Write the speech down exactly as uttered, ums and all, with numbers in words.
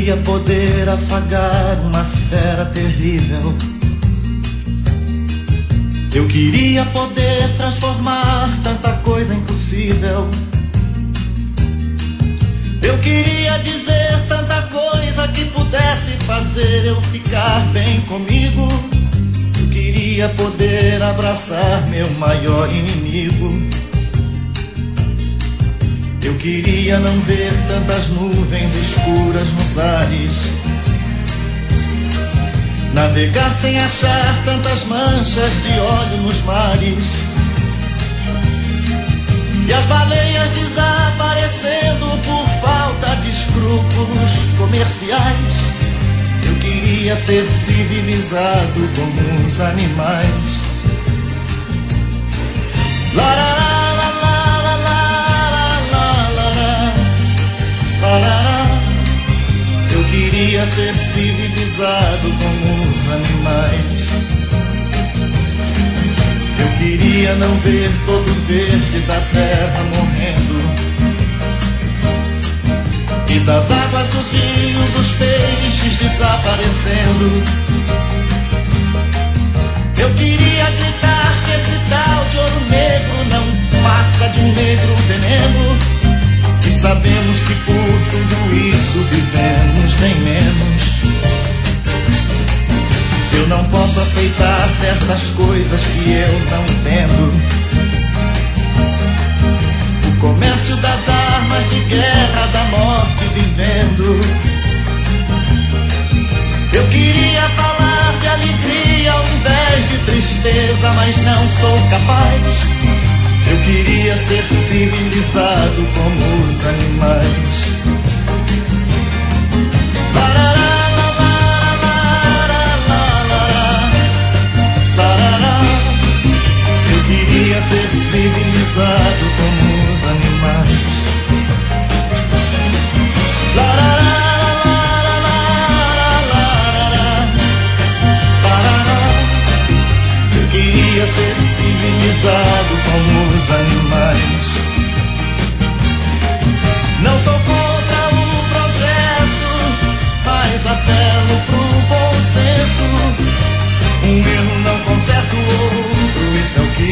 queria poder afagar uma fera terrível. Eu queria poder transformar tanta coisa impossível. Eu queria dizer tanta coisa que pudesse fazer eu ficar bem comigo. Eu queria poder abraçar meu maior inimigo. Eu queria não ver tantas nuvens escuras nos ares, navegar sem achar tantas manchas de óleo nos mares, e as baleias desaparecendo por falta de escrúpulos comerciais. Eu queria ser civilizado como os animais. Larará, eu queria ser civilizado como os animais. Eu queria não ver todo o verde da terra morrendo, e das águas dos rios os peixes desaparecendo. Eu queria gritar que esse tal de ouro negro não passa de um negro veneno. E sabemos que por tudo isso vivemos nem menos. Eu não posso aceitar certas coisas que eu não entendo. O comércio das armas de guerra, da morte vivendo. Eu queria falar de alegria ao invés de tristeza, mas não sou capaz. Eu queria ser civilizado como os animais. Larará, larará, larará, larará. Eu queria ser civilizado como os animais. Larará, larará, larará, larará. Eu queria ser civilizado como os animais. Não sou contra o progresso, mas apelo pro bom senso. Um erro não conserta o outro, isso é o que